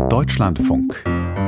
Deutschlandfunk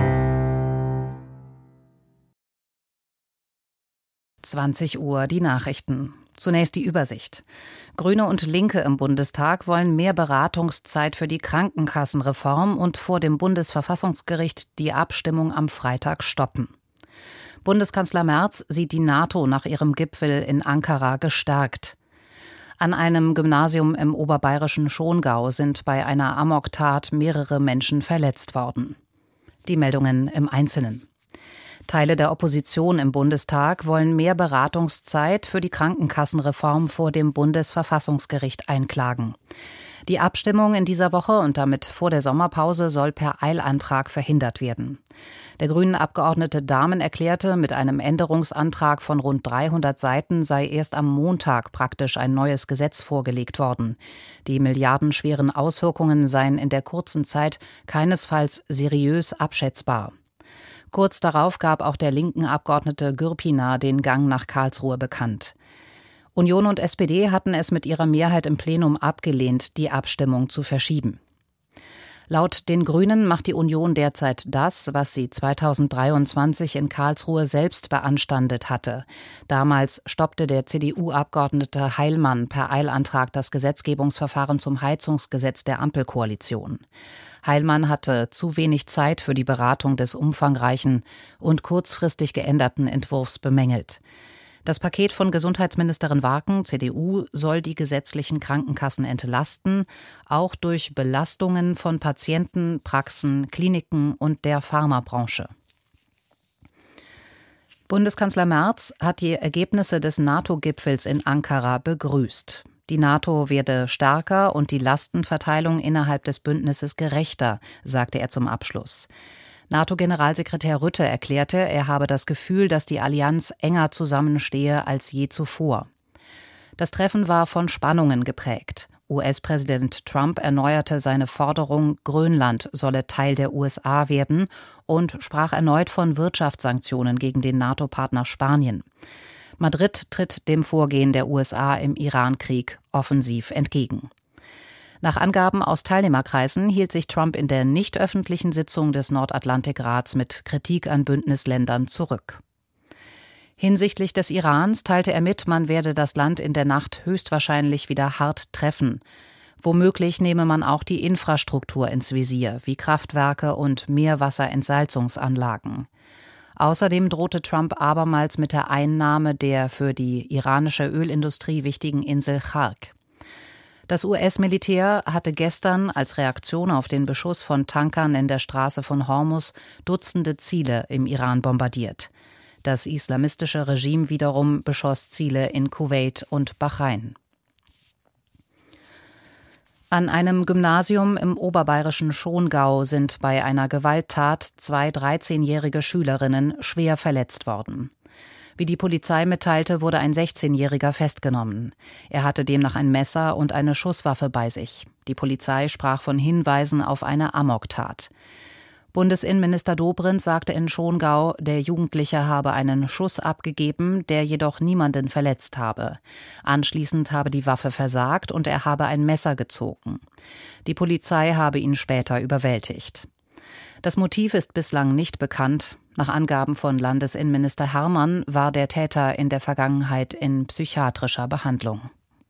20 Uhr die Nachrichten. Zunächst die Übersicht. Grüne und Linke im Bundestag wollen mehr Beratungszeit für die Krankenkassenreform und vor dem Bundesverfassungsgericht die Abstimmung am Freitag stoppen. Bundeskanzler Merz sieht die NATO nach ihrem Gipfel in Ankara gestärkt. An einem Gymnasium im oberbayerischen Schongau sind bei einer Amoktat mehrere Menschen verletzt worden. Die Meldungen im Einzelnen. Teile der Opposition im Bundestag wollen mehr Beratungszeit für die Krankenkassenreform vor dem Bundesverfassungsgericht einklagen. Die Abstimmung in dieser Woche und damit vor der Sommerpause soll per Eilantrag verhindert werden. Der Grünen-Abgeordnete Dahmen erklärte, mit einem Änderungsantrag von rund 300 Seiten sei erst am Montag praktisch ein neues Gesetz vorgelegt worden. Die milliardenschweren Auswirkungen seien in der kurzen Zeit keinesfalls seriös abschätzbar. Kurz darauf gab auch der linken Abgeordnete Gürpina den Gang nach Karlsruhe bekannt. Union und SPD hatten es mit ihrer Mehrheit im Plenum abgelehnt, die Abstimmung zu verschieben. Laut den Grünen macht die Union derzeit das, was sie 2023 in Karlsruhe selbst beanstandet hatte. Damals stoppte der CDU-Abgeordnete Heilmann per Eilantrag das Gesetzgebungsverfahren zum Heizungsgesetz der Ampelkoalition. Heilmann hatte zu wenig Zeit für die Beratung des umfangreichen und kurzfristig geänderten Entwurfs bemängelt. Das Paket von Gesundheitsministerin Warken, CDU, soll die gesetzlichen Krankenkassen entlasten, auch durch Belastungen von Patienten, Praxen, Kliniken und der Pharmabranche. Bundeskanzler Merz hat die Ergebnisse des NATO-Gipfels in Ankara begrüßt. Die NATO werde stärker und die Lastenverteilung innerhalb des Bündnisses gerechter, sagte er zum Abschluss. NATO-Generalsekretär Rutte erklärte, er habe das Gefühl, dass die Allianz enger zusammenstehe als je zuvor. Das Treffen war von Spannungen geprägt. US-Präsident Trump erneuerte seine Forderung, Grönland solle Teil der USA werden und sprach erneut von Wirtschaftssanktionen gegen den NATO-Partner Spanien. Madrid tritt dem Vorgehen der USA im Iran-Krieg offensiv entgegen. Nach Angaben aus Teilnehmerkreisen hielt sich Trump in der nicht öffentlichen Sitzung des Nordatlantikrats mit Kritik an Bündnisländern zurück. Hinsichtlich des Irans teilte er mit, man werde das Land in der Nacht höchstwahrscheinlich wieder hart treffen. Womöglich nehme man auch die Infrastruktur ins Visier, wie Kraftwerke und Meerwasserentsalzungsanlagen. Außerdem drohte Trump abermals mit der Einnahme der für die iranische Ölindustrie wichtigen Insel Chark. Das US-Militär hatte gestern als Reaktion auf den Beschuss von Tankern in der Straße von Hormuz Dutzende Ziele im Iran bombardiert. Das islamistische Regime wiederum beschoss Ziele in Kuwait und Bahrain. An einem Gymnasium im oberbayerischen Schongau sind bei einer Gewalttat 2 13-jährige Schülerinnen schwer verletzt worden. Wie die Polizei mitteilte, wurde ein 16-Jähriger festgenommen. Er hatte demnach ein Messer und eine Schusswaffe bei sich. Die Polizei sprach von Hinweisen auf eine Amoktat. Bundesinnenminister Dobrindt sagte in Schongau, der Jugendliche habe einen Schuss abgegeben, der jedoch niemanden verletzt habe. Anschließend habe die Waffe versagt und er habe ein Messer gezogen. Die Polizei habe ihn später überwältigt. Das Motiv ist bislang nicht bekannt. Nach Angaben von Landesinnenminister Herrmann war der Täter in der Vergangenheit in psychiatrischer Behandlung.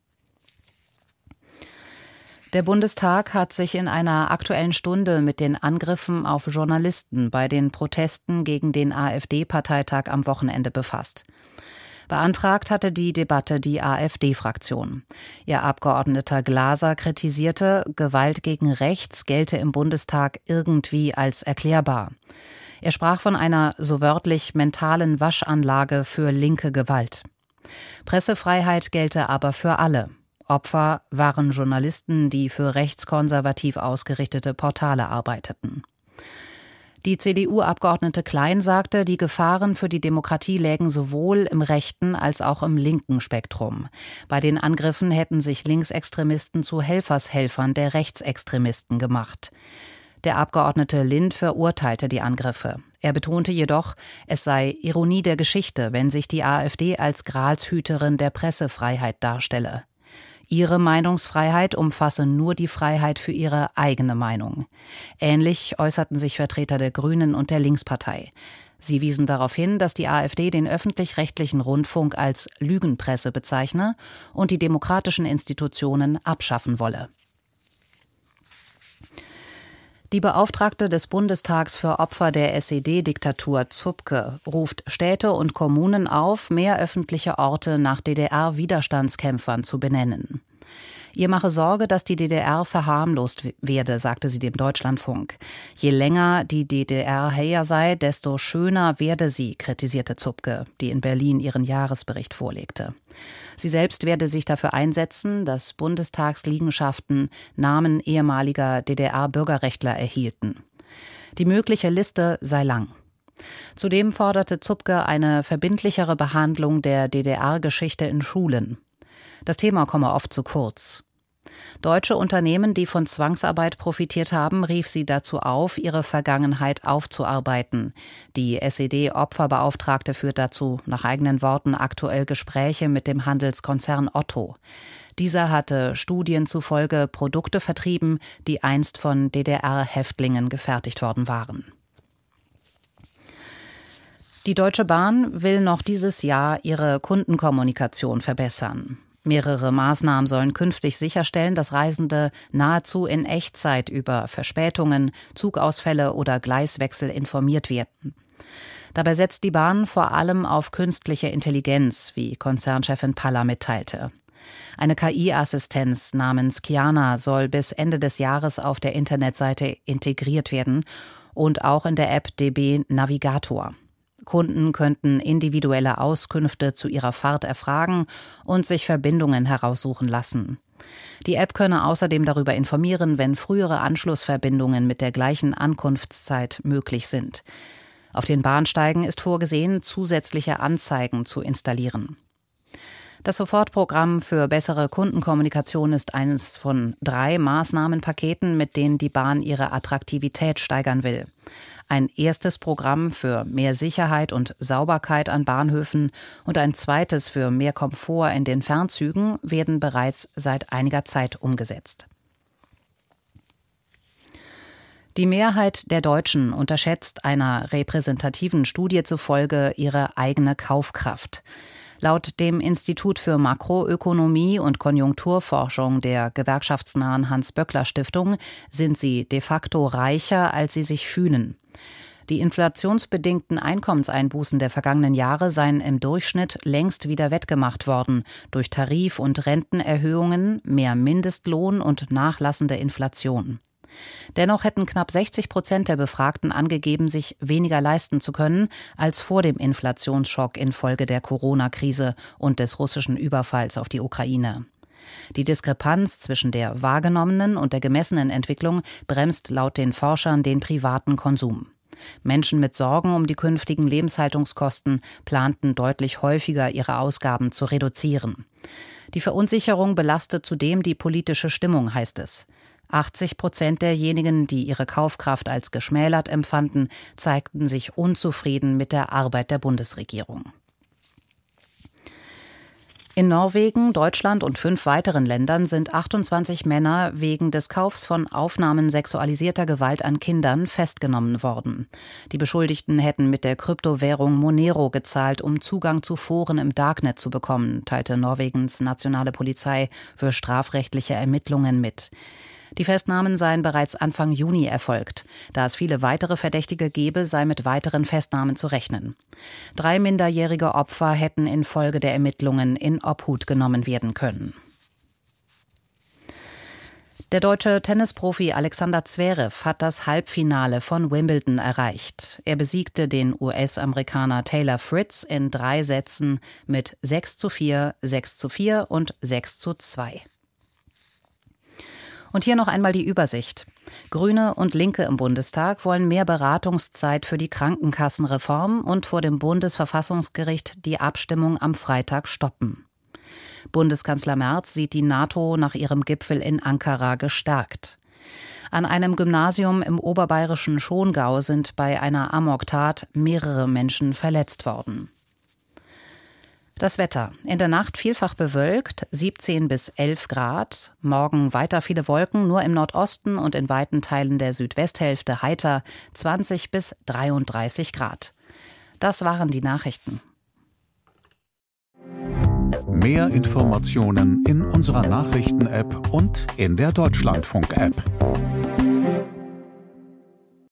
Der Bundestag hat sich in einer Aktuellen Stunde mit den Angriffen auf Journalisten bei den Protesten gegen den AfD-Parteitag am Wochenende befasst. Beantragt hatte die Debatte die AfD-Fraktion. Ihr Abgeordneter Glaser kritisierte, Gewalt gegen rechts gelte im Bundestag irgendwie als erklärbar. Er sprach von einer so wörtlich mentalen Waschanlage für linke Gewalt. Pressefreiheit gelte aber für alle. Opfer waren Journalisten, die für rechtskonservativ ausgerichtete Portale arbeiteten. Die CDU-Abgeordnete Klein sagte, die Gefahren für die Demokratie lägen sowohl im rechten als auch im linken Spektrum. Bei den Angriffen hätten sich Linksextremisten zu Helfershelfern der Rechtsextremisten gemacht. Der Abgeordnete Lind verurteilte die Angriffe. Er betonte jedoch, es sei Ironie der Geschichte, wenn sich die AfD als Gralshüterin der Pressefreiheit darstelle. Ihre Meinungsfreiheit umfasse nur die Freiheit für ihre eigene Meinung. Ähnlich äußerten sich Vertreter der Grünen und der Linkspartei. Sie wiesen darauf hin, dass die AfD den öffentlich-rechtlichen Rundfunk als Lügenpresse bezeichne und die demokratischen Institutionen abschaffen wolle. Die Beauftragte des Bundestags für Opfer der SED-Diktatur Zupke ruft Städte und Kommunen auf, mehr öffentliche Orte nach DDR-Widerstandskämpfern zu benennen. Ihr mache Sorge, dass die DDR verharmlost werde, sagte sie dem Deutschlandfunk. Je länger die DDR her sei, desto schöner werde sie, kritisierte Zupke, die in Berlin ihren Jahresbericht vorlegte. Sie selbst werde sich dafür einsetzen, dass Bundestagsliegenschaften Namen ehemaliger DDR-Bürgerrechtler erhielten. Die mögliche Liste sei lang. Zudem forderte Zupke eine verbindlichere Behandlung der DDR-Geschichte in Schulen. Das Thema komme oft zu kurz. Deutsche Unternehmen, die von Zwangsarbeit profitiert haben, rief sie dazu auf, ihre Vergangenheit aufzuarbeiten. Die SED-Opferbeauftragte führt dazu nach eigenen Worten aktuell Gespräche mit dem Handelskonzern Otto. Dieser hatte Studien zufolge Produkte vertrieben, die einst von DDR-Häftlingen gefertigt worden waren. Die Deutsche Bahn will noch dieses Jahr ihre Kundenkommunikation verbessern. Mehrere Maßnahmen sollen künftig sicherstellen, dass Reisende nahezu in Echtzeit über Verspätungen, Zugausfälle oder Gleiswechsel informiert werden. Dabei setzt die Bahn vor allem auf künstliche Intelligenz, wie Konzernchefin Palla mitteilte. Eine KI-Assistenz namens Kiana soll bis Ende des Jahres auf der Internetseite integriert werden und auch in der App DB Navigator. Kunden könnten individuelle Auskünfte zu ihrer Fahrt erfragen und sich Verbindungen heraussuchen lassen. Die App könne außerdem darüber informieren, wenn frühere Anschlussverbindungen mit der gleichen Ankunftszeit möglich sind. Auf den Bahnsteigen ist vorgesehen, zusätzliche Anzeigen zu installieren. Das Sofortprogramm für bessere Kundenkommunikation ist eines von 3 Maßnahmenpaketen, mit denen die Bahn ihre Attraktivität steigern will. Ein erstes Programm für mehr Sicherheit und Sauberkeit an Bahnhöfen und ein zweites für mehr Komfort in den Fernzügen werden bereits seit einiger Zeit umgesetzt. Die Mehrheit der Deutschen unterschätzt einer repräsentativen Studie zufolge ihre eigene Kaufkraft. Laut dem Institut für Makroökonomie und Konjunkturforschung der gewerkschaftsnahen Hans-Böckler-Stiftung sind sie de facto reicher, als sie sich fühlen. Die inflationsbedingten Einkommenseinbußen der vergangenen Jahre seien im Durchschnitt längst wieder wettgemacht worden durch Tarif- und Rentenerhöhungen, mehr Mindestlohn und nachlassende Inflation. Dennoch hätten knapp 60% der Befragten angegeben, sich weniger leisten zu können als vor dem Inflationsschock infolge der Corona-Krise und des russischen Überfalls auf die Ukraine. Die Diskrepanz zwischen der wahrgenommenen und der gemessenen Entwicklung bremst laut den Forschern den privaten Konsum. Menschen mit Sorgen um die künftigen Lebenshaltungskosten planten deutlich häufiger, ihre Ausgaben zu reduzieren. Die Verunsicherung belastet zudem die politische Stimmung, heißt es. 80% derjenigen, die ihre Kaufkraft als geschmälert empfanden, zeigten sich unzufrieden mit der Arbeit der Bundesregierung. In Norwegen, Deutschland und 5 weiteren Ländern sind 28 Männer wegen des Kaufs von Aufnahmen sexualisierter Gewalt an Kindern festgenommen worden. Die Beschuldigten hätten mit der Kryptowährung Monero gezahlt, um Zugang zu Foren im Darknet zu bekommen, teilte Norwegens nationale Polizei für strafrechtliche Ermittlungen mit. Die Festnahmen seien bereits Anfang Juni erfolgt. Da es viele weitere Verdächtige gebe, sei mit weiteren Festnahmen zu rechnen. 3 minderjährige Opfer hätten infolge der Ermittlungen in Obhut genommen werden können. Der deutsche Tennisprofi Alexander Zverev hat das Halbfinale von Wimbledon erreicht. Er besiegte den US-Amerikaner Taylor Fritz in 3 Sätzen mit 6:4, 6:4 und 6:2. Und hier noch einmal die Übersicht. Grüne und Linke im Bundestag wollen mehr Beratungszeit für die Krankenkassenreform und vor dem Bundesverfassungsgericht die Abstimmung am Freitag stoppen. Bundeskanzler Merz sieht die NATO nach ihrem Gipfel in Ankara gestärkt. An einem Gymnasium im oberbayerischen Schongau sind bei einer Amoktat mehrere Menschen verletzt worden. Das Wetter. In der Nacht vielfach bewölkt, 17 bis 11 Grad. Morgen weiter viele Wolken, nur im Nordosten und in weiten Teilen der Südwesthälfte heiter, 20 bis 33 Grad. Das waren die Nachrichten. Mehr Informationen in unserer Nachrichten-App und in der Deutschlandfunk-App.